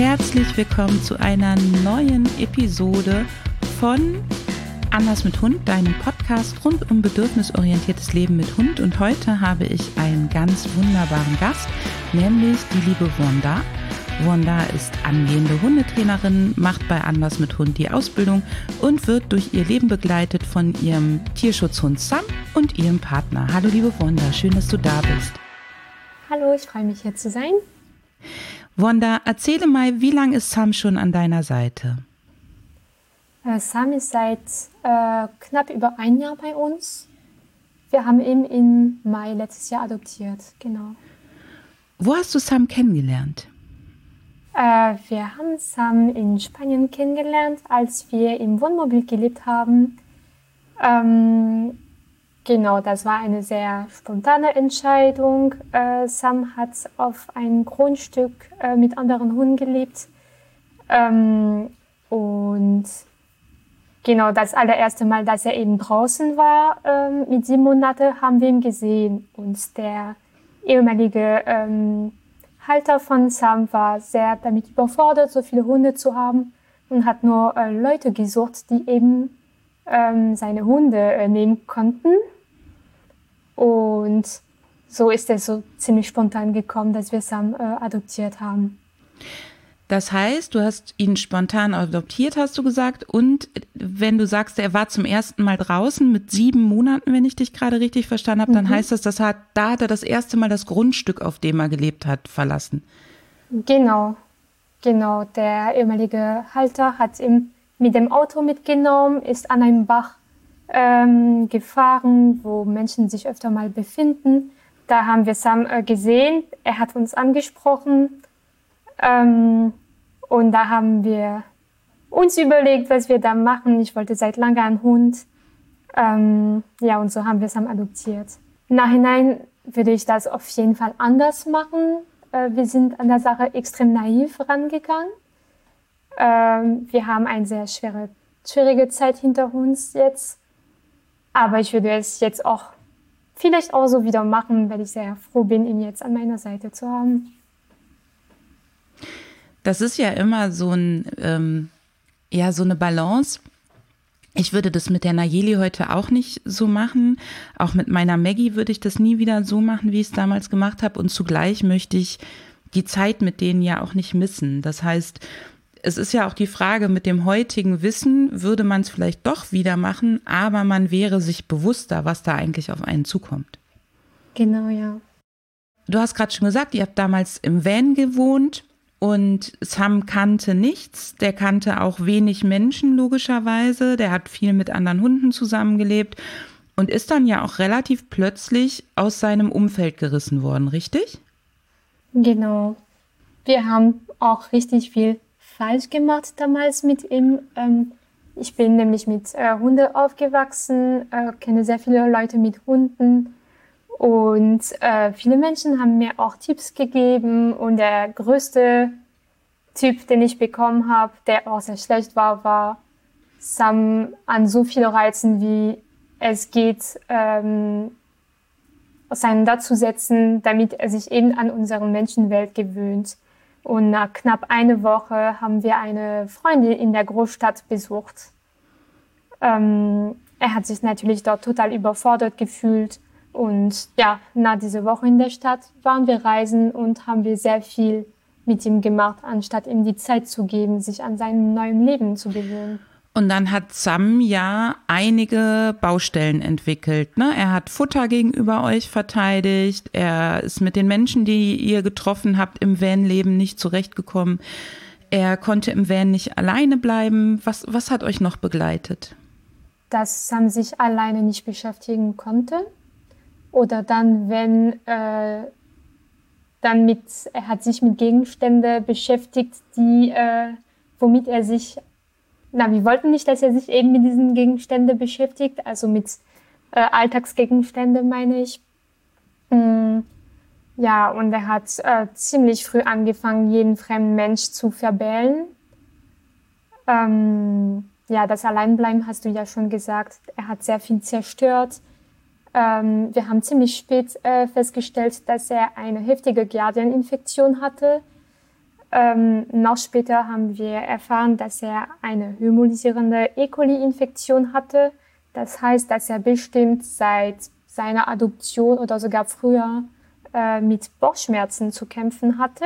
herzlich willkommen zu einer neuen Episode von Anders mit Hund, deinem Podcast rund um bedürfnisorientiertes Leben mit Hund. Und heute habe ich einen ganz wunderbaren Gast, nämlich die liebe Wanda. Wanda ist angehende Hundetrainerin, macht bei Anders mit Hund die Ausbildung und wird durch ihr Leben begleitet von ihrem Tierschutzhund Sam und ihrem Partner. Hallo liebe Wanda, schön, dass du da bist. Hallo, ich freue mich hier zu sein. Wanda, erzähle mal, wie lange ist Sam schon an deiner Seite? Sam ist seit knapp über ein Jahr bei uns. Wir haben ihn im Mai letztes Jahr adoptiert, genau. Wo hast du Sam kennengelernt? Wir haben Sam in Spanien kennengelernt, als wir im Wohnmobil gelebt haben. Genau, das war eine sehr spontane Entscheidung. Sam hat auf einem Grundstück mit anderen Hunden gelebt. Und genau, das allererste Mal, dass er eben draußen war, mit 7 Monaten, haben wir ihn gesehen. Und der ehemalige Halter von Sam war sehr damit überfordert, so viele Hunde zu haben und hat nur Leute gesucht, die eben seine Hunde nehmen konnten. Und so ist es so ziemlich spontan gekommen, dass wir Sam adoptiert haben. Das heißt, du hast ihn spontan adoptiert, hast du gesagt. Und wenn du sagst, er war zum ersten Mal draußen mit 7 Monaten, wenn ich dich gerade richtig verstanden habe, dann heißt das, da hat er das erste Mal das Grundstück, auf dem er gelebt hat, verlassen. Genau. Der ehemalige Halter hat ihn mit dem Auto mitgenommen, ist an einem Bach gefahren, wo Menschen sich öfter mal befinden. Da haben wir Sam gesehen. Er hat uns angesprochen. Und da haben wir uns überlegt, was wir da machen. Ich wollte seit langem einen Hund. Und so haben wir Sam adoptiert. Im Nachhinein würde ich das auf jeden Fall anders machen. Wir sind an der Sache extrem naiv rangegangen. Wir haben eine sehr schwierige Zeit hinter uns jetzt. Aber ich würde es jetzt auch vielleicht auch so wieder machen, weil ich sehr froh bin, ihn jetzt an meiner Seite zu haben. Das ist ja immer so eine Balance. Ich würde das mit der Nayeli heute auch nicht so machen. Auch mit meiner Maggie würde ich das nie wieder so machen, wie ich es damals gemacht habe. Und zugleich möchte ich die Zeit mit denen ja auch nicht missen. Das heißt, es ist ja auch die Frage, mit dem heutigen Wissen würde man es vielleicht doch wieder machen, aber man wäre sich bewusster, was da eigentlich auf einen zukommt. Genau, ja. Du hast gerade schon gesagt, ihr habt damals im Van gewohnt. Und Sam kannte nichts, der kannte auch wenig Menschen logischerweise, der hat viel mit anderen Hunden zusammengelebt und ist dann ja auch relativ plötzlich aus seinem Umfeld gerissen worden, richtig? Genau. Wir haben auch richtig viel falsch gemacht damals mit ihm. Ich bin nämlich mit Hunden aufgewachsen, kenne sehr viele Leute mit Hunden. Und viele Menschen haben mir auch Tipps gegeben und der größte Tipp, den ich bekommen habe, der auch sehr schlecht war Sam an so viele Reizen, wie es geht, auseinanderzusetzen, damit er sich eben an unsere Menschenwelt gewöhnt. Und nach knapp einer Woche haben wir eine Freundin in der Großstadt besucht. Er hat sich natürlich dort total überfordert gefühlt. Und ja, nach dieser Woche in der Stadt waren wir reisen und haben wir sehr viel mit ihm gemacht, anstatt ihm die Zeit zu geben, sich an seinem neuen Leben zu gewöhnen. Und dann hat Sam ja einige Baustellen entwickelt, ne? Er hat Futter gegenüber euch verteidigt, er ist mit den Menschen, die ihr getroffen habt im Vanleben, nicht zurechtgekommen. Er konnte im Van nicht alleine bleiben. Was hat euch noch begleitet? Dass Sam sich alleine nicht beschäftigen konnte. Oder dann, wenn er hat sich mit Gegenständen beschäftigt, womit er sich, wir wollten nicht, dass er sich eben mit diesen Gegenständen beschäftigt, also mit Alltagsgegenständen meine ich. Ja, und er hat ziemlich früh angefangen, jeden fremden Mensch zu verbellen. Das Alleinbleiben hast du ja schon gesagt, er hat sehr viel zerstört. Wir haben ziemlich spät festgestellt, dass er eine heftige Giardia-Infektion hatte. noch später haben wir erfahren, dass er eine hämolysierende E. coli-Infektion hatte. Das heißt, dass er bestimmt seit seiner Adoption oder sogar früher mit Bauchschmerzen zu kämpfen hatte.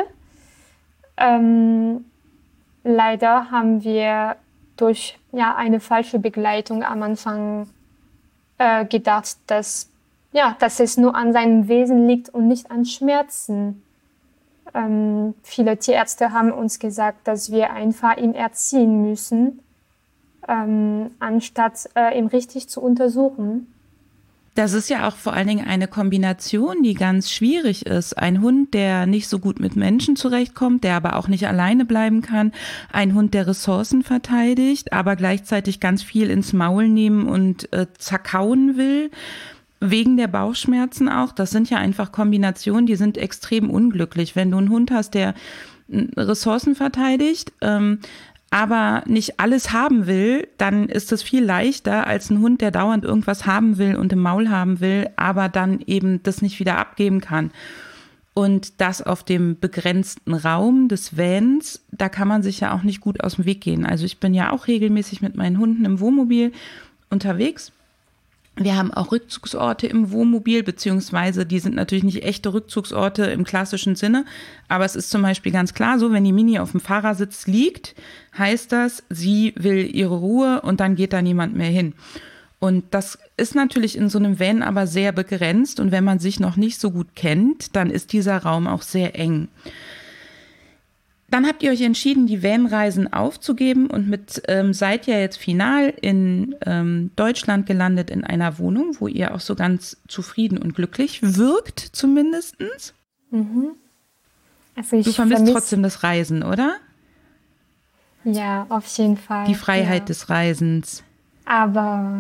Leider haben wir durch eine falsche Begleitung am Anfang gedacht, dass es nur an seinem Wesen liegt und nicht an Schmerzen. Viele Tierärzte haben uns gesagt, dass wir einfach ihn erziehen müssen, anstatt ihn richtig zu untersuchen. Das ist ja auch vor allen Dingen eine Kombination, die ganz schwierig ist. Ein Hund, der nicht so gut mit Menschen zurechtkommt, der aber auch nicht alleine bleiben kann. Ein Hund, der Ressourcen verteidigt, aber gleichzeitig ganz viel ins Maul nehmen und zerkauen will. Wegen der Bauchschmerzen auch. Das sind ja einfach Kombinationen, die sind extrem unglücklich. Wenn du einen Hund hast, der Ressourcen verteidigt, aber nicht alles haben will, dann ist es viel leichter als ein Hund, der dauernd irgendwas haben will und im Maul haben will, aber dann eben das nicht wieder abgeben kann. Und das auf dem begrenzten Raum des Vans, da kann man sich ja auch nicht gut aus dem Weg gehen. Also ich bin ja auch regelmäßig mit meinen Hunden im Wohnmobil unterwegs. Wir haben auch Rückzugsorte im Wohnmobil, beziehungsweise die sind natürlich nicht echte Rückzugsorte im klassischen Sinne, aber es ist zum Beispiel ganz klar so, wenn die Mini auf dem Fahrersitz liegt, heißt das, sie will ihre Ruhe und dann geht da niemand mehr hin. Und das ist natürlich in so einem Van aber sehr begrenzt und wenn man sich noch nicht so gut kennt, dann ist dieser Raum auch sehr eng. Dann habt ihr euch entschieden, die Vanreisen aufzugeben und seid ja jetzt final in Deutschland gelandet in einer Wohnung, wo ihr auch so ganz zufrieden und glücklich wirkt zumindestens. Mhm. Also du vermisst trotzdem das Reisen, oder? Ja, auf jeden Fall. Die Freiheit des Reisens. Aber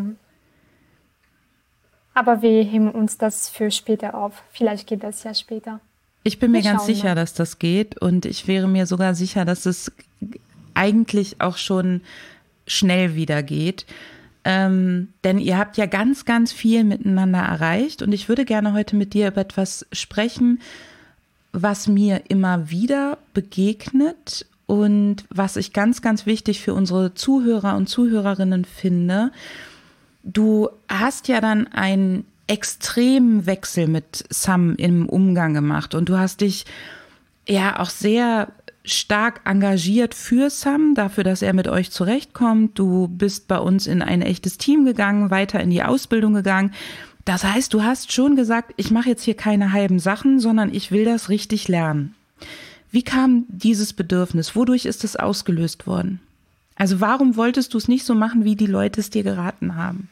wir heben uns das für später auf. Vielleicht geht das ja später. Ich bin mir ganz sicher, dass das geht und ich wäre mir sogar sicher, dass es eigentlich auch schon schnell wieder geht. Denn ihr habt ja ganz, ganz viel miteinander erreicht und ich würde gerne heute mit dir über etwas sprechen, was mir immer wieder begegnet und was ich ganz, ganz wichtig für unsere Zuhörer und Zuhörerinnen finde. Du hast ja dann einen extremen Wechsel mit Sam im Umgang gemacht und du hast dich ja auch sehr stark engagiert für Sam, dafür, dass er mit euch zurechtkommt. Du bist bei uns in ein echtes Team gegangen, weiter in die Ausbildung gegangen. Das heißt, du hast schon gesagt, ich mache jetzt hier keine halben Sachen, sondern ich will das richtig lernen. Wie kam dieses Bedürfnis? Wodurch ist es ausgelöst worden? Also warum wolltest du es nicht so machen, wie die Leute es dir geraten haben?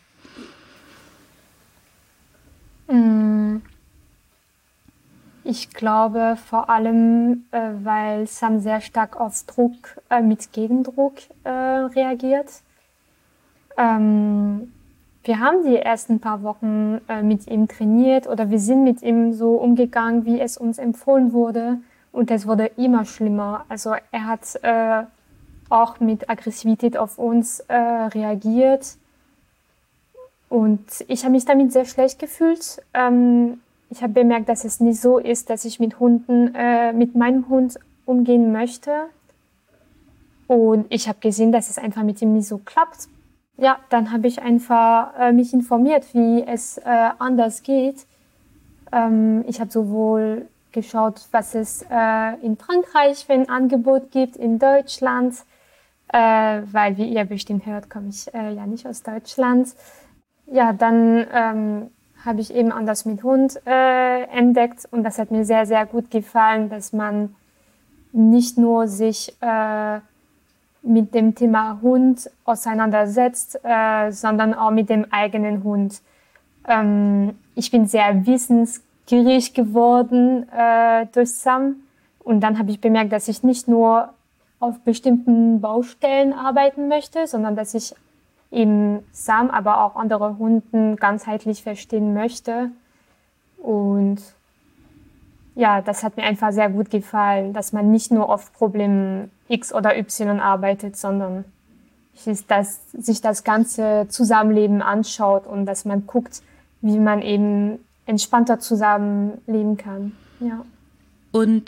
Ich glaube vor allem, weil Sam sehr stark auf Druck mit Gegendruck reagiert. Wir haben die ersten paar Wochen mit ihm trainiert oder wir sind mit ihm so umgegangen, wie es uns empfohlen wurde. Und es wurde immer schlimmer. Also er hat auch mit Aggressivität auf uns reagiert. Und ich habe mich damit sehr schlecht gefühlt. Ich habe bemerkt, dass es nicht so ist, dass ich mit meinem Hund umgehen möchte. Und ich habe gesehen, dass es einfach mit ihm nicht so klappt. Ja, dann habe ich einfach mich informiert, wie es anders geht. Ich habe sowohl geschaut, was es in Frankreich für ein Angebot gibt, in Deutschland, weil, wie ihr bestimmt hört, komme ich ja nicht aus Deutschland. Ja, dann habe ich eben Anders mit Hund entdeckt und das hat mir sehr, sehr gut gefallen, dass man nicht nur sich mit dem Thema Hund auseinandersetzt, sondern auch mit dem eigenen Hund. Ich bin sehr wissensgierig geworden durch Sam und dann habe ich bemerkt, dass ich nicht nur auf bestimmten Baustellen arbeiten möchte, sondern dass ich eben Sam, aber auch andere Hunden ganzheitlich verstehen möchte. Und ja, das hat mir einfach sehr gut gefallen, dass man nicht nur auf Problemen X oder Y arbeitet, sondern sich das ganze Zusammenleben anschaut und dass man guckt, wie man eben entspannter zusammenleben kann. Ja. Und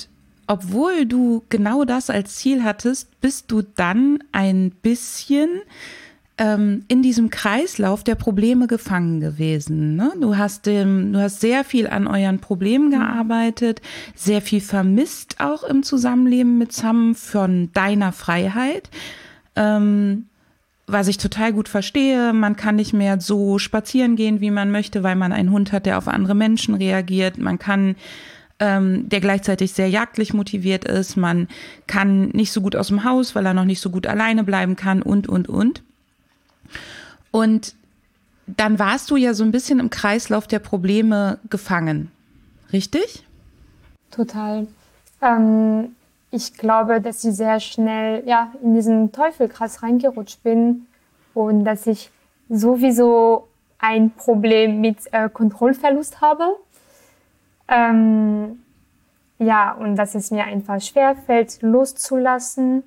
obwohl du genau das als Ziel hattest, bist du dann ein bisschen in diesem Kreislauf der Probleme gefangen gewesen. Ne? Du hast sehr viel an euren Problemen gearbeitet, sehr viel vermisst auch im Zusammenleben mit Sam von deiner Freiheit. Was ich total gut verstehe, man kann nicht mehr so spazieren gehen, wie man möchte, weil man einen Hund hat, der auf andere Menschen reagiert. Man kann, der gleichzeitig sehr jagdlich motiviert ist. Man kann nicht so gut aus dem Haus, weil er noch nicht so gut alleine bleiben kann und. Und dann warst du ja so ein bisschen im Kreislauf der Probleme gefangen, richtig? Total. Ich glaube, dass ich sehr schnell in diesen Teufelskreis reingerutscht bin und dass ich sowieso ein Problem mit Kontrollverlust habe. Und dass es mir einfach schwerfällt, loszulassen.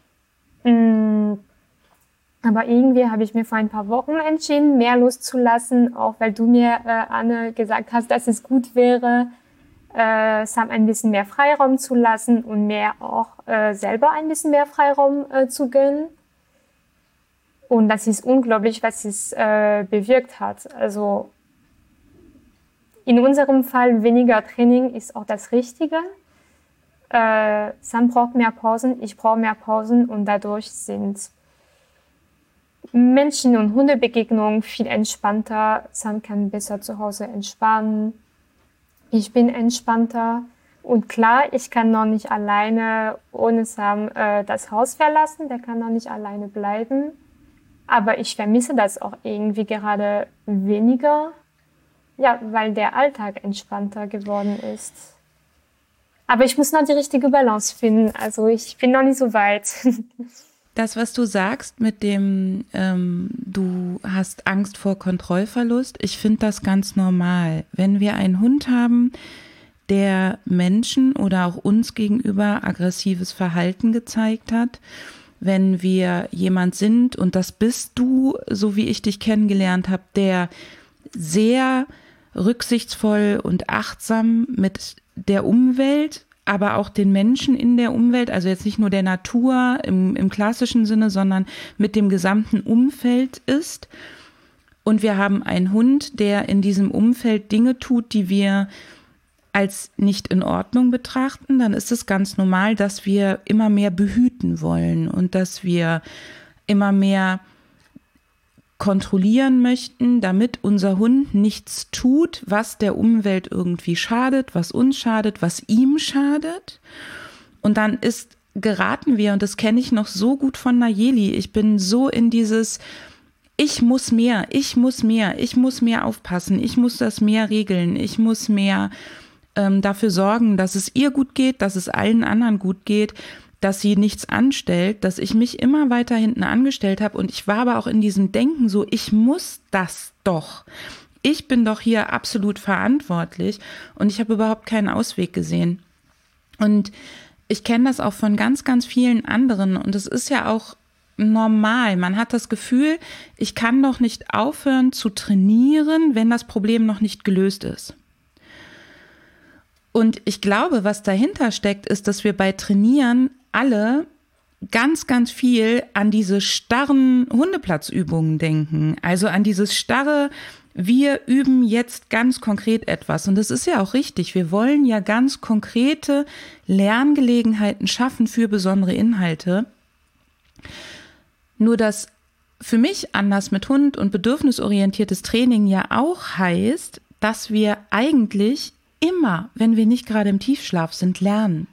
Aber irgendwie habe ich mir vor ein paar Wochen entschieden, mehr loszulassen, auch weil du mir, Anne, gesagt hast, dass es gut wäre, Sam ein bisschen mehr Freiraum zu lassen und mir auch selber ein bisschen mehr Freiraum zu gönnen. Und das ist unglaublich, was es bewirkt hat. Also in unserem Fall weniger Training ist auch das Richtige. Sam braucht mehr Pausen, ich brauche mehr Pausen und dadurch sind Menschen- und Hundebegegnungen viel entspannter. Sam kann besser zu Hause entspannen. Ich bin entspannter. Und klar, ich kann noch nicht alleine ohne Sam das Haus verlassen. Der kann noch nicht alleine bleiben. Aber ich vermisse das auch irgendwie gerade weniger. Ja, weil der Alltag entspannter geworden ist. Aber ich muss noch die richtige Balance finden. Also ich bin noch nicht so weit. Das, was du sagst mit dem, du hast Angst vor Kontrollverlust, ich finde das ganz normal. Wenn wir einen Hund haben, der Menschen oder auch uns gegenüber aggressives Verhalten gezeigt hat, wenn wir jemand sind, und das bist du, so wie ich dich kennengelernt habe, der sehr rücksichtsvoll und achtsam mit der Umwelt, aber auch den Menschen in der Umwelt, also jetzt nicht nur der Natur im klassischen Sinne, sondern mit dem gesamten Umfeld ist. Und wir haben einen Hund, der in diesem Umfeld Dinge tut, die wir als nicht in Ordnung betrachten, dann ist es ganz normal, dass wir immer mehr behüten wollen und dass wir immer mehr kontrollieren möchten, damit unser Hund nichts tut, was der Umwelt irgendwie schadet, was uns schadet, was ihm schadet. Und dann geraten wir, und das kenne ich noch so gut von Nayeli, ich bin so in dieses ich muss mehr aufpassen, ich muss das mehr regeln, ich muss mehr dafür sorgen, dass es ihr gut geht, dass es allen anderen gut geht, dass sie nichts anstellt, dass ich mich immer weiter hinten angestellt habe. Und ich war aber auch in diesem Denken so, ich muss das doch. Ich bin doch hier absolut verantwortlich und ich habe überhaupt keinen Ausweg gesehen. Und ich kenne das auch von ganz, ganz vielen anderen und es ist ja auch normal. Man hat das Gefühl, ich kann doch nicht aufhören zu trainieren, wenn das Problem noch nicht gelöst ist. Und ich glaube, was dahinter steckt, ist, dass wir bei Trainieren alle ganz, ganz viel an diese starren Hundeplatzübungen denken. Also an dieses starre, wir üben jetzt ganz konkret etwas. Und das ist ja auch richtig. Wir wollen ja ganz konkrete Lerngelegenheiten schaffen für besondere Inhalte. Nur dass für mich anders mit Hund und bedürfnisorientiertes Training ja auch heißt, dass wir eigentlich immer, wenn wir nicht gerade im Tiefschlaf sind, lernen.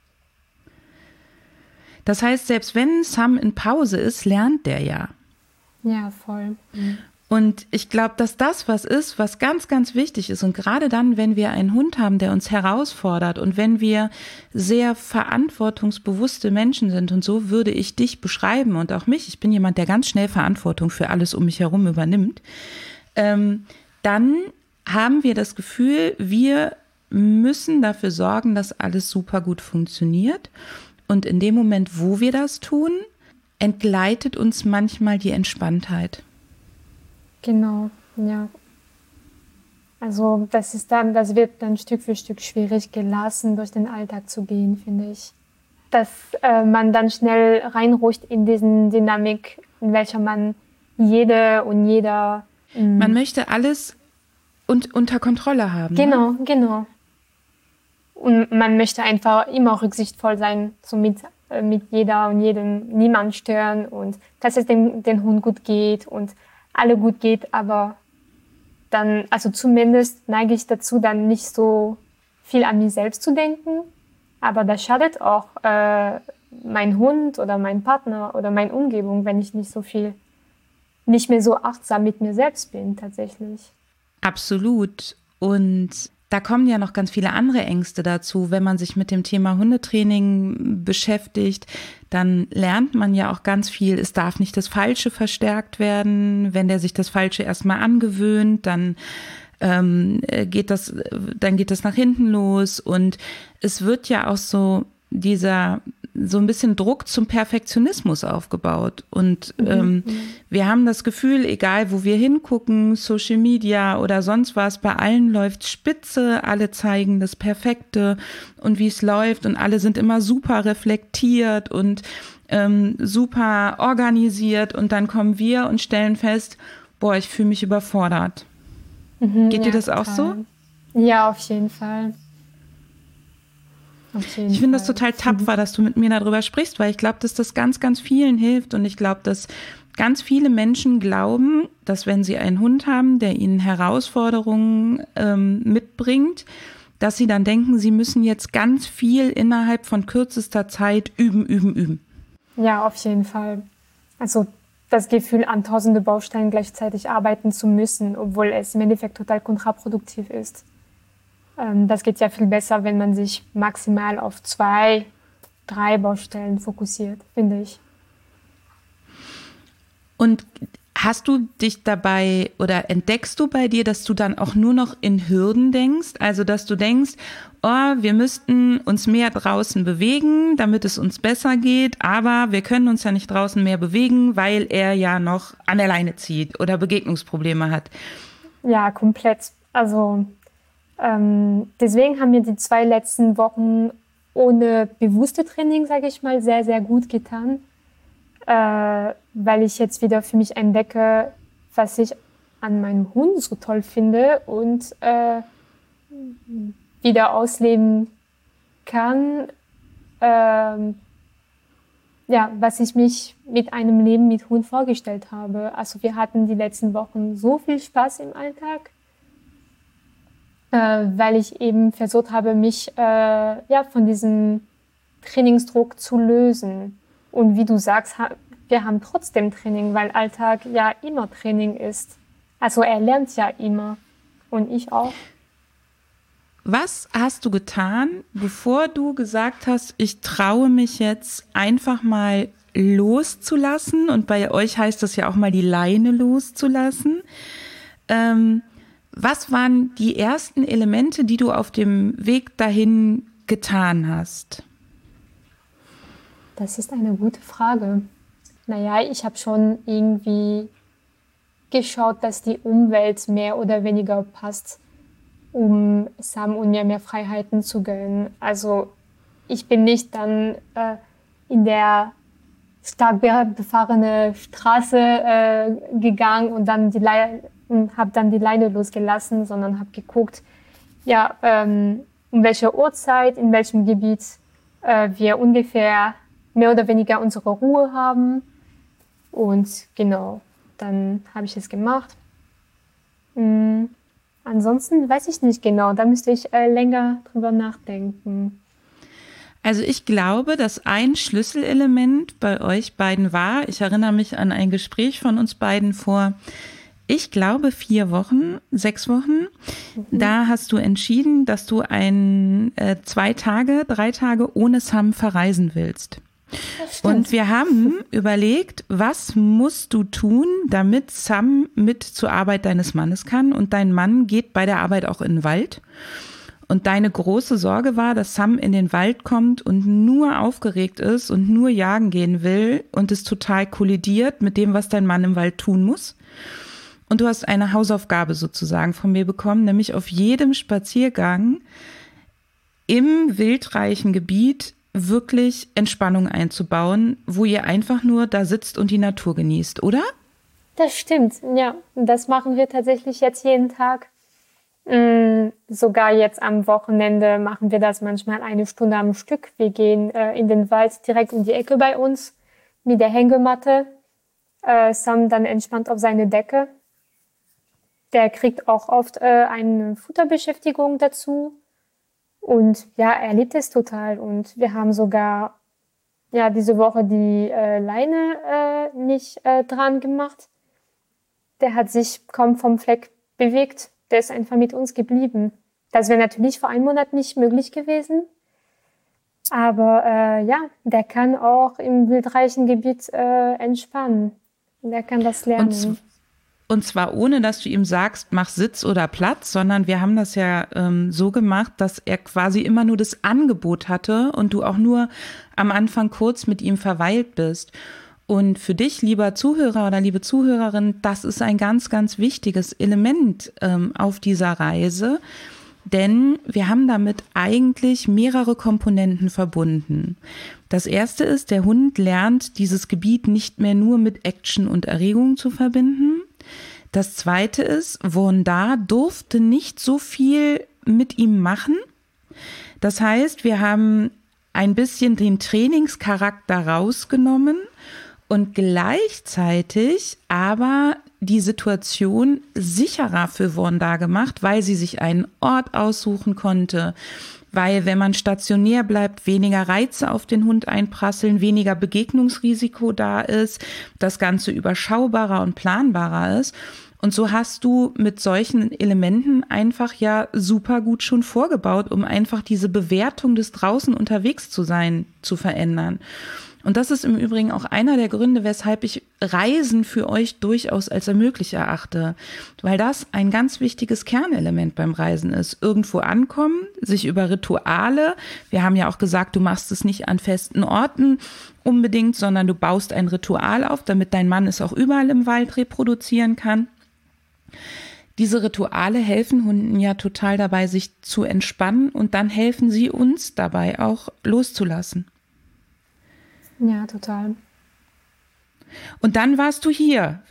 Das heißt, selbst wenn Sam in Pause ist, lernt der ja. Ja, voll. Mhm. Und ich glaube, dass das was ist, was ganz, ganz wichtig ist. Und gerade dann, wenn wir einen Hund haben, der uns herausfordert und wenn wir sehr verantwortungsbewusste Menschen sind, und so würde ich dich beschreiben und auch mich, ich bin jemand, der ganz schnell Verantwortung für alles um mich herum übernimmt, dann haben wir das Gefühl, wir müssen dafür sorgen, dass alles super gut funktioniert. Und in dem Moment, wo wir das tun, entgleitet uns manchmal die Entspanntheit. Genau, ja. Also das wird dann Stück für Stück schwierig, gelassen durch den Alltag zu gehen, finde ich. Dass man dann schnell reinrutscht in diesen Dynamik, in welcher man jeder man möchte alles unter Kontrolle haben. Genau, ne? Genau. Und man möchte einfach immer rücksichtsvoll sein, so mit jeder und jedem, niemand stören und dass es den Hund gut geht und alle gut geht, aber dann, also zumindest neige ich dazu, dann nicht so viel an mich selbst zu denken, aber das schadet auch mein Hund oder mein Partner oder meine Umgebung, wenn ich nicht mehr so achtsam mit mir selbst bin, tatsächlich. Absolut. Und da kommen ja noch ganz viele andere Ängste dazu. Wenn man sich mit dem Thema Hundetraining beschäftigt, dann lernt man ja auch ganz viel. Es darf nicht das Falsche verstärkt werden. Wenn der sich das Falsche erstmal angewöhnt, dann geht das nach hinten los. Und es wird ja auch so ein bisschen Druck zum Perfektionismus aufgebaut. Und wir haben das Gefühl, egal wo wir hingucken, Social Media oder sonst was, bei allen läuft spitze, alle zeigen das Perfekte und wie es läuft und alle sind immer super reflektiert und super organisiert und dann kommen wir und stellen fest, boah, ich fühle mich überfordert. Geht dir das total auch so? Ja, auf jeden Fall. Ich finde das total tapfer, dass du mit mir darüber sprichst, weil ich glaube, dass das ganz, ganz vielen hilft und ich glaube, dass ganz viele Menschen glauben, dass wenn sie einen Hund haben, der ihnen Herausforderungen mitbringt, dass sie dann denken, sie müssen jetzt ganz viel innerhalb von kürzester Zeit üben. Ja, auf jeden Fall. Also das Gefühl, an tausende Baustellen gleichzeitig arbeiten zu müssen, obwohl es im Endeffekt total kontraproduktiv ist. Das geht ja viel besser, wenn man sich maximal auf 2, 3 Baustellen fokussiert, finde ich. Und hast du dich dabei oder entdeckst du bei dir, dass du dann auch nur noch in Hürden denkst? Also, dass du denkst, oh, wir müssten uns mehr draußen bewegen, damit es uns besser geht, aber wir können uns ja nicht draußen mehr bewegen, weil er ja noch an der Leine zieht oder Begegnungsprobleme hat. Ja, komplett. Also deswegen haben mir die 2 letzten Wochen ohne bewusste Training, sage ich mal, sehr, sehr gut getan, weil ich jetzt wieder für mich entdecke, was ich an meinem Hund so toll finde und wieder ausleben kann, was ich mich mit einem Leben mit Hund vorgestellt habe. Also wir hatten die letzten Wochen so viel Spaß im Alltag, weil ich eben versucht habe, mich von diesem Trainingsdruck zu lösen. Und wie du sagst, wir haben trotzdem Training, weil Alltag ja immer Training ist. Also er lernt ja immer und ich auch. Was hast du getan, bevor du gesagt hast, ich traue mich jetzt einfach mal loszulassen? Und bei euch heißt das ja auch mal die Leine loszulassen. Was waren die ersten Elemente, die du auf dem Weg dahin getan hast? Das ist eine gute Frage. Naja, ich habe schon irgendwie geschaut, dass die Umwelt mehr oder weniger passt, um Sam und mir mehr Freiheiten zu gönnen. Also ich bin nicht dann in der stark befahrene Straße gegangen und dann habe dann die Leine losgelassen, sondern habe geguckt, um welche Uhrzeit, in welchem Gebiet wir ungefähr mehr oder weniger unsere Ruhe haben. Und genau, dann habe ich es gemacht. Ansonsten weiß ich nicht genau, da müsste ich länger drüber nachdenken. Also ich glaube, dass ein Schlüsselelement bei euch beiden war, ich erinnere mich an ein Gespräch von uns beiden vor, ich glaube 6 Wochen, da hast du entschieden, dass du 3 Tage ohne Sam verreisen willst. Und wir haben überlegt, was musst du tun, damit Sam mit zur Arbeit deines Mannes kann und dein Mann geht bei der Arbeit auch in den Wald. Und deine große Sorge war, dass Sam in den Wald kommt und nur aufgeregt ist und nur jagen gehen will und es total kollidiert mit dem, was dein Mann im Wald tun muss. Und du hast eine Hausaufgabe sozusagen von mir bekommen, nämlich auf jedem Spaziergang im wildreichen Gebiet wirklich Entspannung einzubauen, wo ihr einfach nur da sitzt und die Natur genießt, oder? Das stimmt, ja. Das machen wir tatsächlich jetzt jeden Tag. Sogar jetzt am Wochenende machen wir das manchmal 1 Stunde am Stück. Wir gehen in den Wald direkt um die Ecke bei uns mit der Hängematte. Sam dann entspannt auf seine Decke. Der kriegt auch oft eine Futterbeschäftigung dazu. Und ja, er liebt es total. Und wir haben sogar diese Woche die Leine nicht dran gemacht. Der hat sich kaum vom Fleck bewegt. Der ist einfach mit uns geblieben. Das wäre natürlich vor einem Monat nicht möglich gewesen. Aber der kann auch im wildreichen Gebiet entspannen. Der kann das lernen. Und zwar ohne, dass du ihm sagst, mach Sitz oder Platz, sondern wir haben das ja so gemacht, dass er quasi immer nur das Angebot hatte und du auch nur am Anfang kurz mit ihm verweilt bist. Und für dich, lieber Zuhörer oder liebe Zuhörerin, das ist ein ganz, ganz wichtiges Element auf dieser Reise, denn wir haben damit eigentlich mehrere Komponenten verbunden. Das erste ist, der Hund lernt, dieses Gebiet nicht mehr nur mit Action und Erregung zu verbinden. Das zweite ist, Wondar durfte nicht so viel mit ihm machen. Das heißt, wir haben ein bisschen den Trainingscharakter rausgenommen und gleichzeitig aber die Situation sicherer für Wondar gemacht, weil sie sich einen Ort aussuchen konnte, weil wenn man stationär bleibt, weniger Reize auf den Hund einprasseln, weniger Begegnungsrisiko da ist, das Ganze überschaubarer und planbarer ist. Und so hast du mit solchen Elementen einfach ja super gut schon vorgebaut, um einfach diese Bewertung des draußen unterwegs zu sein zu verändern. Und das ist im Übrigen auch einer der Gründe, weshalb ich Reisen für euch durchaus als ermöglicht erachte, weil das ein ganz wichtiges Kernelement beim Reisen ist. Irgendwo ankommen, sich über Rituale, wir haben ja auch gesagt, du machst es nicht an festen Orten unbedingt, sondern du baust ein Ritual auf, damit dein Mann es auch überall im Wald reproduzieren kann. Diese Rituale helfen Hunden ja total dabei, sich zu entspannen und dann helfen sie uns dabei auch loszulassen. Ja, total. Und dann warst du hier,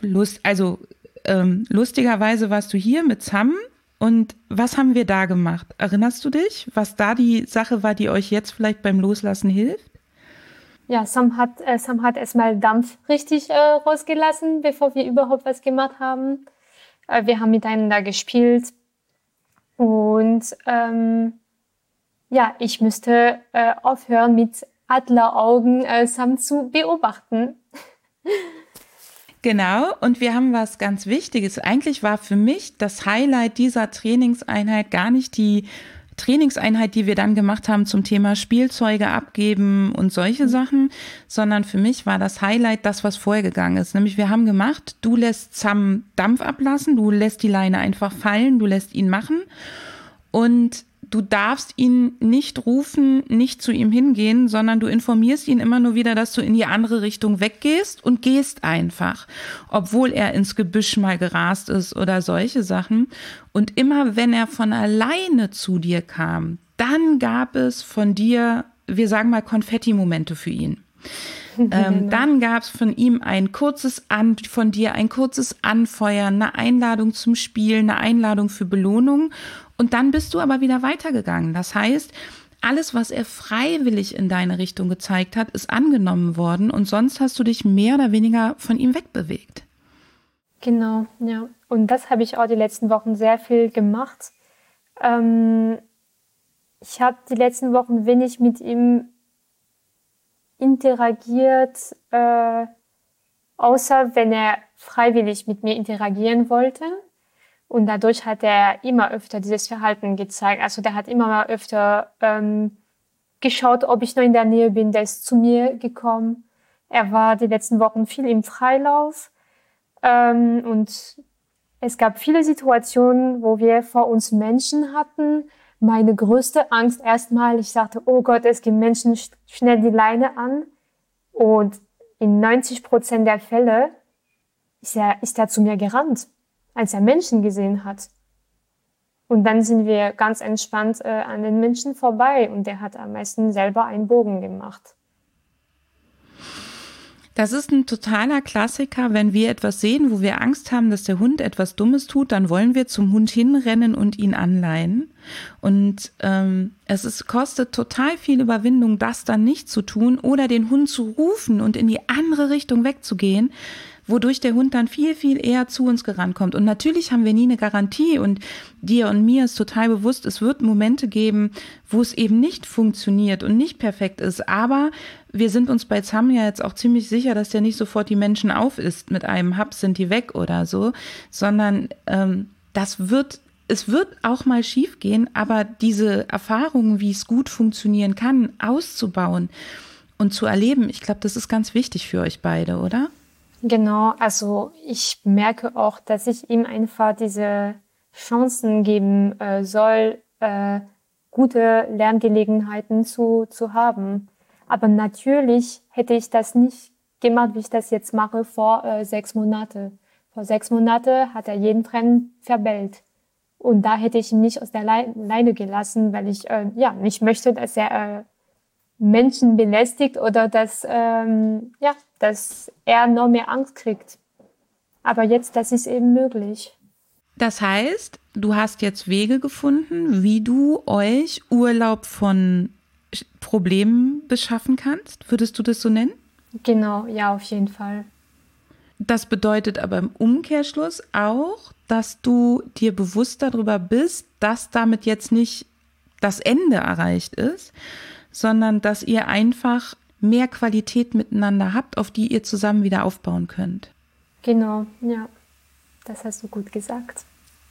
lustigerweise warst du hier mit Sam. Und was haben wir da gemacht? Erinnerst du dich, was da die Sache war, die euch jetzt vielleicht beim Loslassen hilft? Ja, Sam hat erstmal Dampf richtig rausgelassen, bevor wir überhaupt was gemacht haben. Wir haben miteinander gespielt und ich müsste aufhören mit Adleraugen Sam zu beobachten. Genau, und wir haben was ganz Wichtiges. Eigentlich war für mich das Highlight dieser Trainingseinheit gar nicht die Trainingseinheit, die wir dann gemacht haben zum Thema Spielzeuge abgeben und solche Sachen, sondern für mich war das Highlight das, was vorher gegangen ist. Nämlich wir haben gemacht, du lässt Sam Dampf ablassen, du lässt die Leine einfach fallen, du lässt ihn machen und du darfst ihn nicht rufen, nicht zu ihm hingehen, sondern du informierst ihn immer nur wieder, dass du in die andere Richtung weggehst und gehst einfach, obwohl er ins Gebüsch mal gerast ist oder solche Sachen. Und immer wenn er von alleine zu dir kam, dann gab es von dir, wir sagen mal Konfetti-Momente für ihn. Dann gab es von ihm von dir ein kurzes Anfeuern, eine Einladung zum Spiel, eine Einladung für Belohnung. Und dann bist du aber wieder weitergegangen. Das heißt, alles, was er freiwillig in deine Richtung gezeigt hat, ist angenommen worden. Und sonst hast du dich mehr oder weniger von ihm wegbewegt. Genau, ja. Und das habe ich auch die letzten Wochen sehr viel gemacht. Ich habe die letzten Wochen wenig mit ihm interagiert, außer wenn er freiwillig mit mir interagieren wollte. Und dadurch hat er immer öfter dieses Verhalten gezeigt. Also der hat immer öfter geschaut, ob ich noch in der Nähe bin. Der ist zu mir gekommen. Er war die letzten Wochen viel im Freilauf. Und es gab viele Situationen, wo wir vor uns Menschen hatten. Meine größte Angst erstmal, ich sagte, oh Gott, es gehen Menschen schnell die Leine an. Und in 90% der Fälle ist er zu mir gerannt. als er Menschen gesehen hat. Und dann sind wir ganz entspannt an den Menschen vorbei und der hat am meisten selber einen Bogen gemacht. Das ist ein totaler Klassiker, wenn wir etwas sehen, wo wir Angst haben, dass der Hund etwas Dummes tut, dann wollen wir zum Hund hinrennen und ihn anleihen. Und kostet total viel Überwindung, das dann nicht zu tun oder den Hund zu rufen und in die andere Richtung wegzugehen, wodurch der Hund dann viel, viel eher zu uns gerankommt. Und natürlich haben wir nie eine Garantie und dir und mir ist total bewusst, es wird Momente geben, wo es eben nicht funktioniert und nicht perfekt ist. Aber wir sind uns bei Zam ja jetzt auch ziemlich sicher, dass der nicht sofort die Menschen aufisst mit einem Haps sind die weg oder so, sondern es wird auch mal schief gehen, aber diese Erfahrungen, wie es gut funktionieren kann, auszubauen und zu erleben, ich glaube, das ist ganz wichtig für euch beide, oder? Genau, also ich merke auch, dass ich ihm einfach diese Chancen geben soll, gute Lerngelegenheiten zu haben. Aber natürlich hätte ich das nicht gemacht, wie ich das jetzt mache, vor 6 Monaten. Vor 6 Monaten hat er jeden Fremden verbellt. Und da hätte ich ihn nicht aus der Leine gelassen, weil ich nicht möchte, dass er Menschen belästigt oder dass er noch mehr Angst kriegt. Aber jetzt, das ist eben möglich. Das heißt, du hast jetzt Wege gefunden, wie du euch Urlaub von Problemen beschaffen kannst? Würdest du das so nennen? Genau, ja, auf jeden Fall. Das bedeutet aber im Umkehrschluss auch, dass du dir bewusst darüber bist, dass damit jetzt nicht das Ende erreicht ist, sondern dass ihr einfach mehr Qualität miteinander habt, auf die ihr zusammen wieder aufbauen könnt. Genau, ja, das hast du gut gesagt.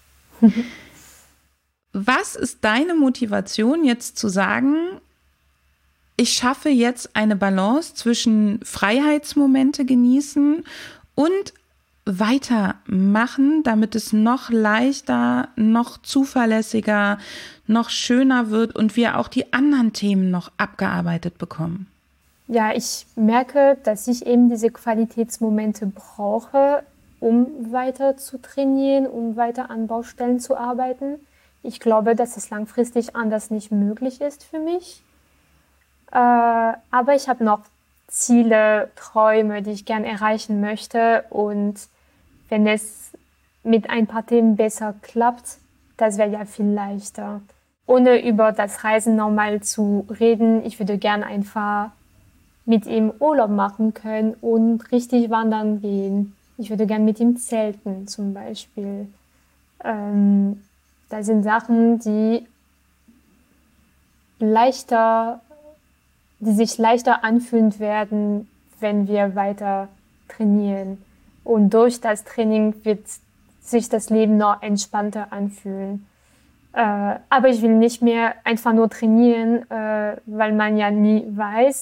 Was ist deine Motivation jetzt zu sagen, ich schaffe jetzt eine Balance zwischen Freiheitsmomente genießen und weitermachen, damit es noch leichter, noch zuverlässiger, noch schöner wird und wir auch die anderen Themen noch abgearbeitet bekommen? Ja, ich merke, dass ich eben diese Qualitätsmomente brauche, um weiter zu trainieren, um weiter an Baustellen zu arbeiten. Ich glaube, dass es langfristig anders nicht möglich ist für mich. Aber ich habe noch Ziele, Träume, die ich gern erreichen möchte. Und wenn es mit ein paar Themen besser klappt, das wäre ja viel leichter. Ohne über das Reisen nochmal zu reden, ich würde gern einfach mit ihm Urlaub machen können und richtig wandern gehen. Ich würde gern mit ihm zelten zum Beispiel. Das sind Sachen, die sich leichter anfühlen werden, wenn wir weiter trainieren. Und durch das Training wird sich das Leben noch entspannter anfühlen. Aber ich will nicht mehr einfach nur trainieren, weil man ja nie weiß,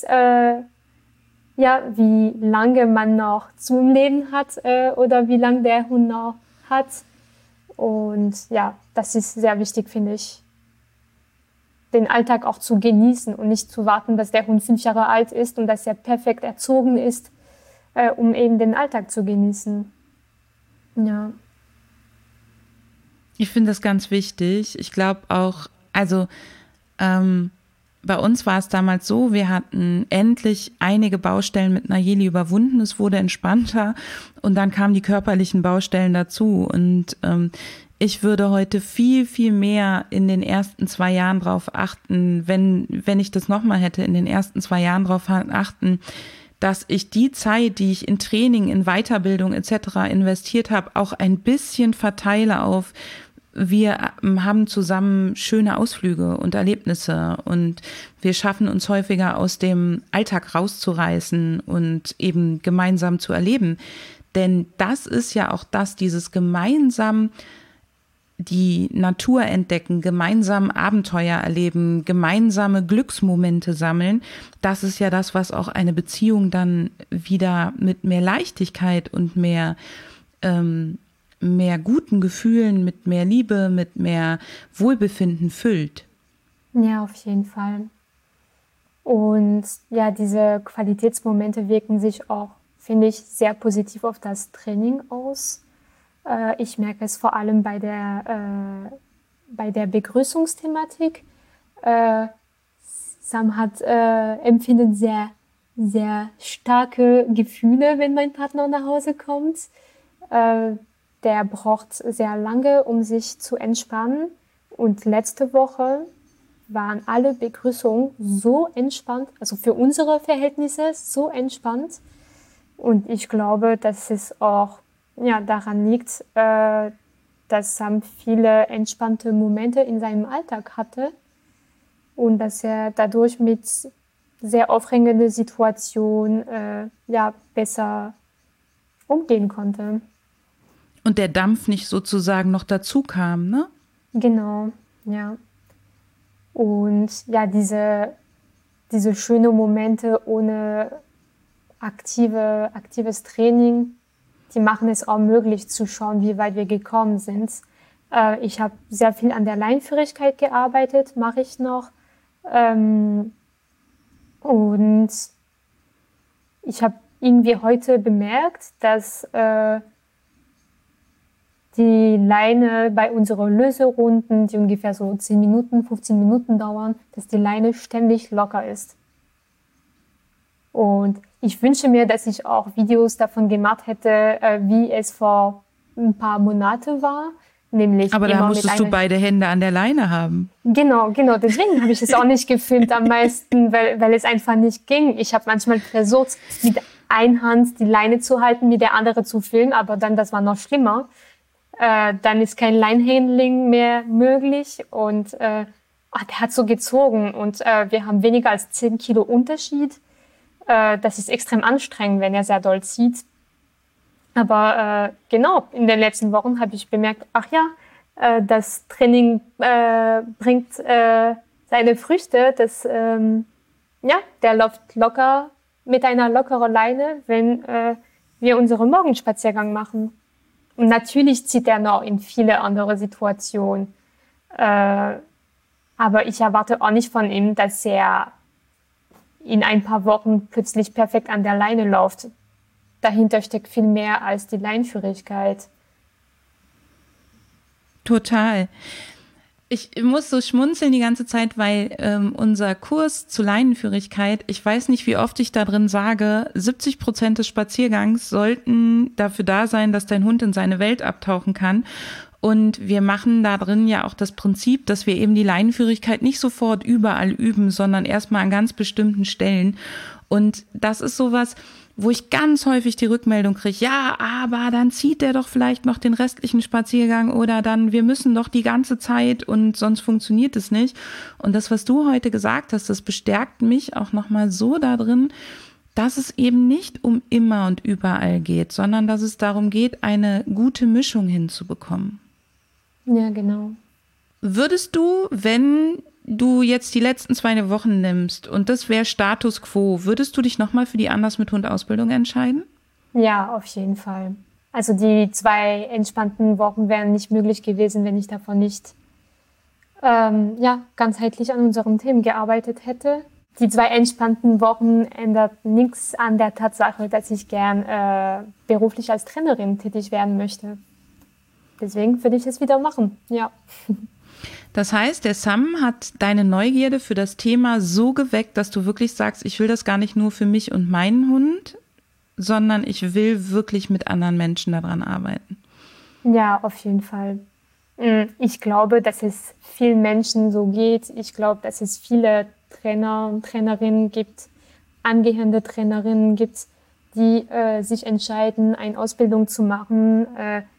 wie lange man noch zum Leben hat oder wie lange der Hund noch hat. Und ja, das ist sehr wichtig, finde ich, den Alltag auch zu genießen und nicht zu warten, dass der Hund 5 Jahre alt ist und dass er perfekt erzogen ist, um eben den Alltag zu genießen. Ja. Ich finde das ganz wichtig. Ich glaube auch, bei uns war es damals so, wir hatten endlich einige Baustellen mit Nayeli überwunden, es wurde entspannter und dann kamen die körperlichen Baustellen dazu und ich würde heute viel, viel mehr in den ersten 2 Jahren drauf achten, wenn ich das nochmal hätte, in den ersten 2 Jahren drauf achten, dass ich die Zeit, die ich in Training, in Weiterbildung etc. investiert habe, auch ein bisschen verteile auf, wir haben zusammen schöne Ausflüge und Erlebnisse und wir schaffen uns häufiger aus dem Alltag rauszureißen und eben gemeinsam zu erleben. Denn das ist ja auch dieses gemeinsam die Natur entdecken, gemeinsam Abenteuer erleben, gemeinsame Glücksmomente sammeln. Das ist ja das, was auch eine Beziehung dann wieder mit mehr Leichtigkeit und mehr guten Gefühlen, mit mehr Liebe, mit mehr Wohlbefinden füllt. Ja, auf jeden Fall. Und ja, diese Qualitätsmomente wirken sich auch, finde ich, sehr positiv auf das Training aus. Ich merke es vor allem bei der Begrüßungsthematik. Sam empfindet sehr, sehr starke Gefühle, wenn mein Partner nach Hause kommt. Der braucht sehr lange, um sich zu entspannen. Und letzte Woche waren alle Begrüßungen so entspannt, also für unsere Verhältnisse so entspannt. Und ich glaube, dass es auch daran liegt, dass Sam viele entspannte Momente in seinem Alltag hatte und dass er dadurch mit sehr aufregenden Situationen besser umgehen konnte. Und der Dampf nicht sozusagen noch dazu kam, ne? Genau, ja. Und ja, diese schönen Momente ohne aktives Training, die machen es auch möglich zu schauen, wie weit wir gekommen sind. Ich habe sehr viel an der Leinführigkeit gearbeitet, mache ich noch. Und ich habe irgendwie heute bemerkt, dass die Leine bei unseren Löserunden, die ungefähr so 10 Minuten, 15 Minuten dauern, dass die Leine ständig locker ist. Und ich wünsche mir, dass ich auch Videos davon gemacht hätte, wie es vor ein paar Monaten war. Nämlich aber da musstest du beide Hände an der Leine haben. Genau. Deswegen habe ich es auch nicht gefilmt am meisten, weil es einfach nicht ging. Ich habe manchmal versucht, mit einer Hand die Leine zu halten, mit der anderen zu filmen, aber dann, das war noch schlimmer. Dann ist kein Line-Handling mehr möglich und der hat so gezogen und wir haben weniger als 10 Kilo Unterschied. Das ist extrem anstrengend, wenn er sehr doll zieht. Aber genau, in den letzten Wochen habe ich bemerkt, das Training bringt seine Früchte. Der läuft locker mit einer lockeren Leine, wenn wir unseren Morgenspaziergang machen. Und natürlich zieht er noch in viele andere Situationen. Aber ich erwarte auch nicht von ihm, dass er in ein paar Wochen plötzlich perfekt an der Leine läuft. Dahinter steckt viel mehr als die Leinführigkeit. Total. Ich muss so schmunzeln die ganze Zeit, weil unser Kurs zur Leinenführigkeit, ich weiß nicht, wie oft ich da drin sage, 70% des Spaziergangs sollten dafür da sein, dass dein Hund in seine Welt abtauchen kann. Und wir machen da drin ja auch das Prinzip, dass wir eben die Leinenführigkeit nicht sofort überall üben, sondern erstmal an ganz bestimmten Stellen. Und das ist sowas, wo ich ganz häufig die Rückmeldung kriege, ja, aber dann zieht der doch vielleicht noch den restlichen Spaziergang oder dann, wir müssen doch die ganze Zeit und sonst funktioniert es nicht. Und das, was du heute gesagt hast, das bestärkt mich auch nochmal so da drin, dass es eben nicht um immer und überall geht, sondern dass es darum geht, eine gute Mischung hinzubekommen. Ja, genau. Würdest du, wenn du jetzt die letzten 2 Wochen nimmst und das wäre Status Quo, würdest du dich nochmal für die Anders mit Hund Ausbildung entscheiden? Ja, auf jeden Fall. Also die 2 entspannten Wochen wären nicht möglich gewesen, wenn ich davon nicht ganzheitlich an unseren Themen gearbeitet hätte. Die 2 entspannten Wochen ändert nichts an der Tatsache, dass ich gern beruflich als Trainerin tätig werden möchte. Deswegen würde ich es wieder machen, ja. Das heißt, der Sam hat deine Neugierde für das Thema so geweckt, dass du wirklich sagst, ich will das gar nicht nur für mich und meinen Hund, sondern ich will wirklich mit anderen Menschen daran arbeiten. Ja, auf jeden Fall. Ich glaube, dass es vielen Menschen so geht. Ich glaube, dass es viele Trainer und Trainerinnen gibt, angehende Trainerinnen gibt, die sich entscheiden, eine Ausbildung zu machen,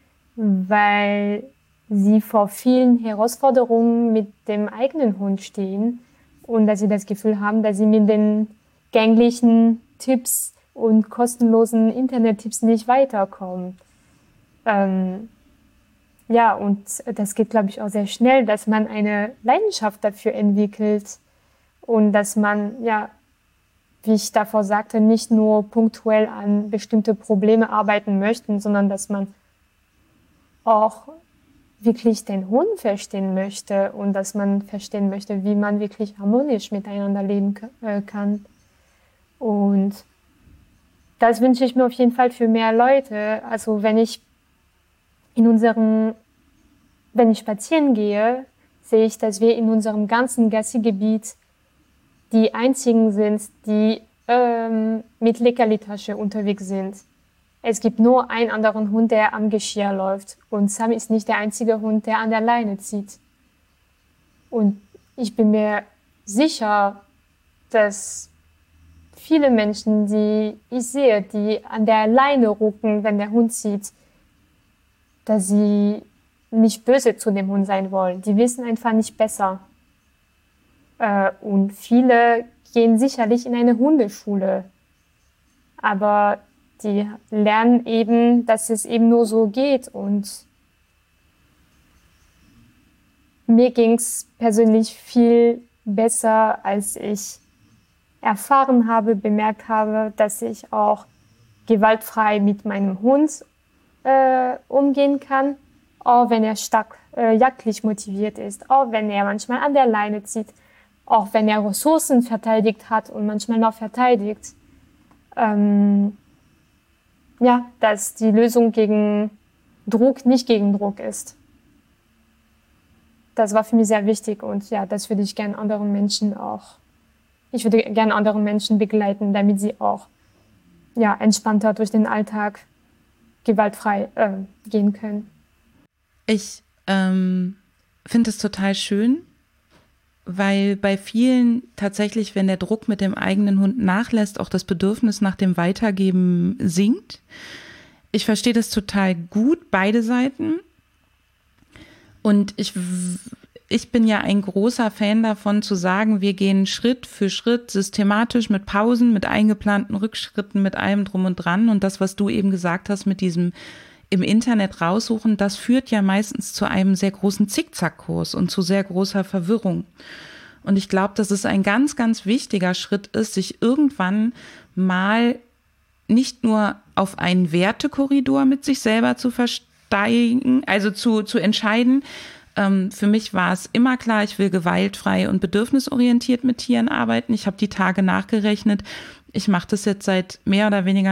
weil sie vor vielen Herausforderungen mit dem eigenen Hund stehen und dass sie das Gefühl haben, dass sie mit den gänglichen Tipps und kostenlosen Internettipps nicht weiterkommen. Und das geht, glaube ich, auch sehr schnell, dass man eine Leidenschaft dafür entwickelt und dass man, wie ich davor sagte, nicht nur punktuell an bestimmte Probleme arbeiten möchte, sondern dass man auch wirklich den Hund verstehen möchte und dass man verstehen möchte, wie man wirklich harmonisch miteinander leben kann. Und das wünsche ich mir auf jeden Fall für mehr Leute. Also wenn ich wenn ich spazieren gehe, sehe ich, dass wir in unserem ganzen Gassi-Gebiet die einzigen sind, die mit Leckerli-Tasche unterwegs sind. Es gibt nur einen anderen Hund, der am Geschirr läuft. Und Sam ist nicht der einzige Hund, der an der Leine zieht. Und ich bin mir sicher, dass viele Menschen, die ich sehe, die an der Leine rucken, wenn der Hund zieht, dass sie nicht böse zu dem Hund sein wollen. Die wissen einfach nicht besser. Und viele gehen sicherlich in eine Hundeschule. Aber die lernen eben, dass es eben nur so geht. Und mir ging es persönlich viel besser, als ich erfahren habe, bemerkt habe, dass ich auch gewaltfrei mit meinem Hund umgehen kann, auch wenn er stark jagdlich motiviert ist, auch wenn er manchmal an der Leine zieht, auch wenn er Ressourcen verteidigt hat und manchmal noch verteidigt. Dass die Lösung gegen Druck nicht gegen Druck ist. Das war für mich sehr wichtig und ja, das würde ich gerne anderen Menschen begleiten, damit sie auch entspannter durch den Alltag gewaltfrei gehen können. Ich finde es total schön, weil bei vielen tatsächlich, wenn der Druck mit dem eigenen Hund nachlässt, auch das Bedürfnis nach dem Weitergeben sinkt. Ich verstehe das total gut, beide Seiten. Und ich bin ja ein großer Fan davon, zu sagen, wir gehen Schritt für Schritt systematisch mit Pausen, mit eingeplanten Rückschritten, mit allem drum und dran. Und das, was du eben gesagt hast mit diesem im Internet raussuchen, das führt ja meistens zu einem sehr großen Zickzackkurs und zu sehr großer Verwirrung. Und ich glaube, dass es ein ganz, ganz wichtiger Schritt ist, sich irgendwann mal nicht nur auf einen Wertekorridor mit sich selber zu versteigen, also zu entscheiden. Für mich war es immer klar, ich will gewaltfrei und bedürfnisorientiert mit Tieren arbeiten. Ich habe die Tage nachgerechnet. Ich mache das jetzt seit mehr oder weniger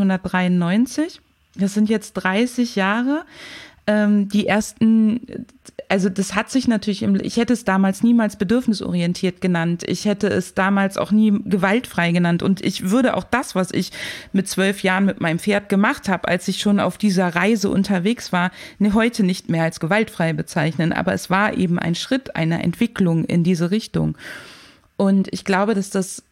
1993. Das sind jetzt 30 Jahre. Die ersten, also das hat sich natürlich, ich hätte es damals niemals bedürfnisorientiert genannt. Ich hätte es damals auch nie gewaltfrei genannt. Und ich würde auch das, was ich mit 12 Jahren mit meinem Pferd gemacht habe, als ich schon auf dieser Reise unterwegs war, heute nicht mehr als gewaltfrei bezeichnen. Aber es war eben ein Schritt einer Entwicklung in diese Richtung. Und ich glaube, dass das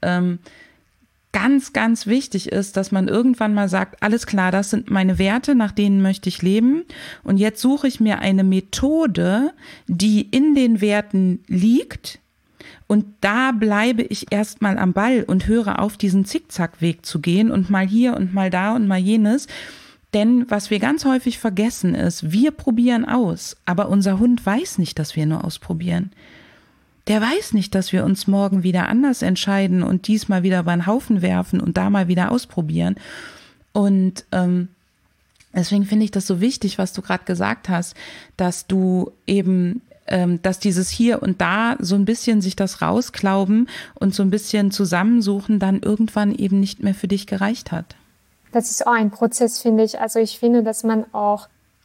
ganz, ganz wichtig ist, dass man irgendwann mal sagt, alles klar, das sind meine Werte, nach denen möchte ich leben. Und jetzt suche ich mir eine Methode, die in den Werten liegt. Und da bleibe ich erstmal am Ball und höre auf, diesen Zickzackweg zu gehen und mal hier und mal da und mal jenes. Denn was wir ganz häufig vergessen ist, wir probieren aus, aber unser Hund weiß nicht, dass wir nur ausprobieren. Der weiß nicht, dass wir uns morgen wieder anders entscheiden und diesmal wieder über den Haufen werfen und da mal wieder ausprobieren. Und deswegen finde ich das so wichtig, was du gerade gesagt hast, dass du eben, dass dieses Hier und Da so ein bisschen sich das rausklauben und so ein bisschen zusammensuchen dann irgendwann eben nicht mehr für dich gereicht hat. Das ist auch ein Prozess, finde ich. Also ich finde, dass man auch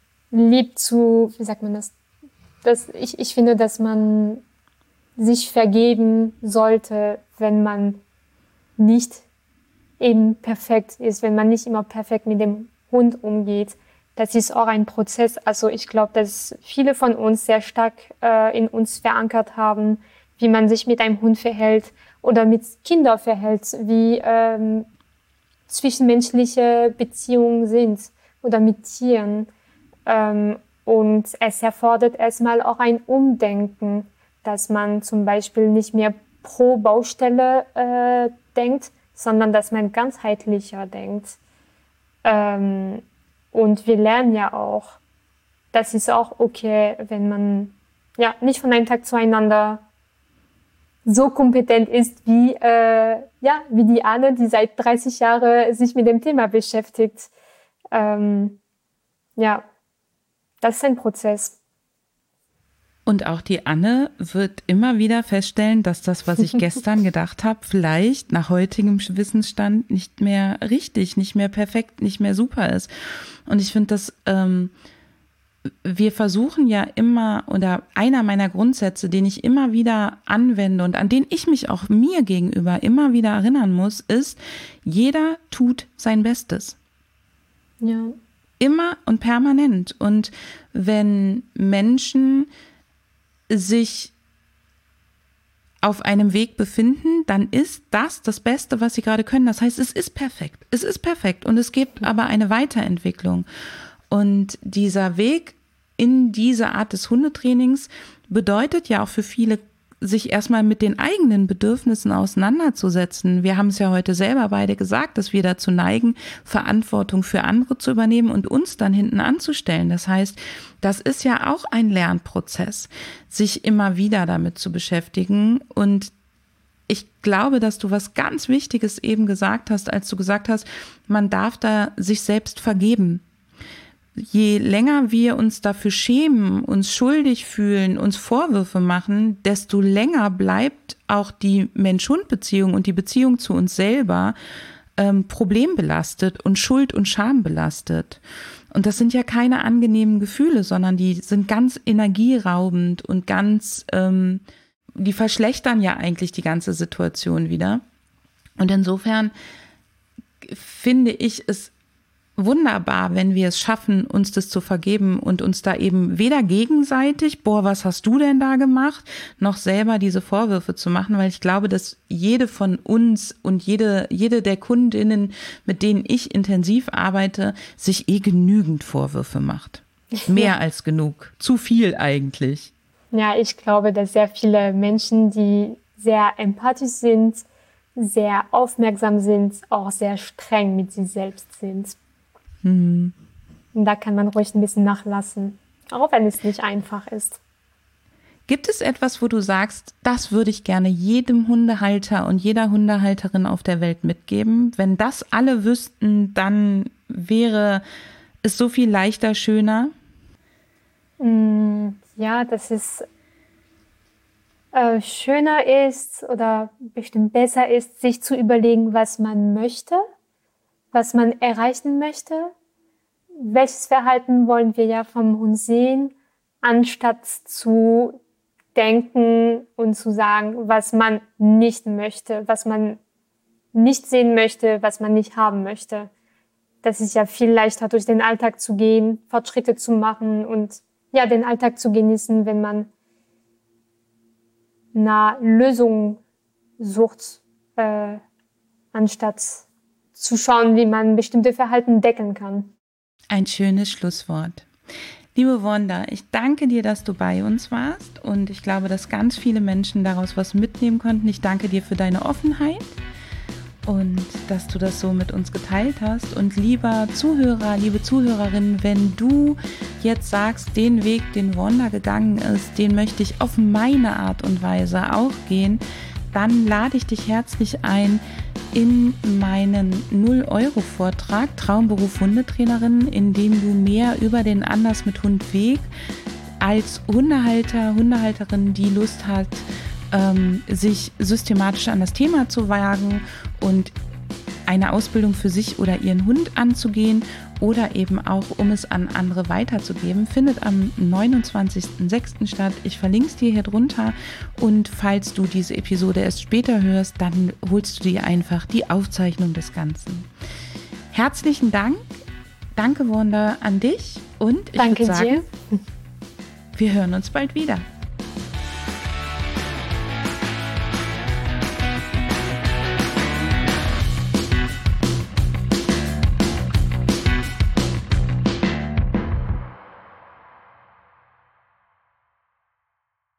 wie sagt man das? Ich finde, dass man sich vergeben sollte, wenn man nicht eben perfekt ist, wenn man nicht immer perfekt mit dem Hund umgeht. Das ist auch ein Prozess. Also ich glaube, dass viele von uns sehr stark in uns verankert haben, wie man sich mit einem Hund verhält oder mit Kindern verhält, wie zwischenmenschliche Beziehungen sind oder mit Tieren. Und es erfordert erstmal auch ein Umdenken, dass man zum Beispiel nicht mehr pro Baustelle denkt, sondern dass man ganzheitlicher denkt. Und wir lernen ja auch, das ist auch okay, wenn man nicht von einem Tag zueinander so kompetent ist wie die Anne, die seit 30 Jahren sich mit dem Thema beschäftigt. Das ist ein Prozess. Und auch die Anne wird immer wieder feststellen, dass das, was ich gestern gedacht habe, vielleicht nach heutigem Wissensstand nicht mehr richtig, nicht mehr perfekt, nicht mehr super ist. Und ich finde das wir versuchen ja immer, oder einer meiner Grundsätze, den ich immer wieder anwende und an den ich mich auch mir gegenüber immer wieder erinnern muss, ist, jeder tut sein Bestes. Ja. Immer und permanent. Und wenn Menschen sich auf einem Weg befinden, dann ist das Beste, was sie gerade können. Das heißt, es ist perfekt. Es ist perfekt und es gibt aber eine Weiterentwicklung. Und dieser Weg in diese Art des Hundetrainings bedeutet ja auch für viele, sich erstmal mit den eigenen Bedürfnissen auseinanderzusetzen. Wir haben es ja heute selber beide gesagt, dass wir dazu neigen, Verantwortung für andere zu übernehmen und uns dann hinten anzustellen. Das heißt, das ist ja auch ein Lernprozess, sich immer wieder damit zu beschäftigen. Und ich glaube, dass du was ganz Wichtiges eben gesagt hast, als du gesagt hast, man darf da sich selbst vergeben. Je länger wir uns dafür schämen, uns schuldig fühlen, uns Vorwürfe machen, desto länger bleibt auch die Mensch-Hund-Beziehung und die Beziehung zu uns selber problembelastet und Schuld und Scham belastet. Und das sind ja keine angenehmen Gefühle, sondern die sind ganz energieraubend und ganz, die verschlechtern ja eigentlich die ganze Situation wieder. Und insofern finde ich es wunderbar, wenn wir es schaffen, uns das zu vergeben und uns da eben weder gegenseitig, was hast du denn da gemacht, noch selber diese Vorwürfe zu machen, weil ich glaube, dass jede von uns und jede der Kundinnen, mit denen ich intensiv arbeite, sich genügend Vorwürfe macht. Mehr als genug. Zu viel eigentlich. Ja, ich glaube, dass sehr viele Menschen, die sehr empathisch sind, sehr aufmerksam sind, auch sehr streng mit sich selbst sind. Und da kann man ruhig ein bisschen nachlassen, auch wenn es nicht einfach ist. Gibt es etwas, wo du sagst, das würde ich gerne jedem Hundehalter und jeder Hundehalterin auf der Welt mitgeben? Wenn das alle wüssten, dann wäre es so viel leichter, schöner? Ja, dass es schöner ist oder bestimmt besser ist, sich zu überlegen, was man möchte, was man erreichen möchte, welches Verhalten wollen wir ja vom Hund sehen, anstatt zu denken und zu sagen, was man nicht möchte, was man nicht sehen möchte, was man nicht haben möchte. Das ist ja viel leichter, durch den Alltag zu gehen, Fortschritte zu machen und ja, den Alltag zu genießen, wenn man nach Lösungen sucht, anstatt zu schauen, wie man bestimmte Verhalten decken kann. Ein schönes Schlusswort. Liebe Wanda, ich danke dir, dass du bei uns warst und ich glaube, dass ganz viele Menschen daraus was mitnehmen konnten. Ich danke dir für deine Offenheit und dass du das so mit uns geteilt hast. Und lieber Zuhörer, liebe Zuhörerin, wenn du jetzt sagst, den Weg, den Wanda gegangen ist, den möchte ich auf meine Art und Weise auch gehen, dann lade ich dich herzlich ein in meinen 0-Euro-Vortrag Traumberuf Hundetrainerin, in dem du mehr über den Anders mit Hund Weg als Hundehalter, Hundehalterin, die Lust hat, sich systematisch an das Thema zu wagen und eine Ausbildung für sich oder ihren Hund anzugehen oder eben auch, um es an andere weiterzugeben, findet am 29.06. statt. Ich verlinke es dir hier drunter und falls du diese Episode erst später hörst, dann holst du dir einfach die Aufzeichnung des Ganzen. Herzlichen Dank. Danke, Wanda, an dich und ich würde sagen, wir hören uns bald wieder.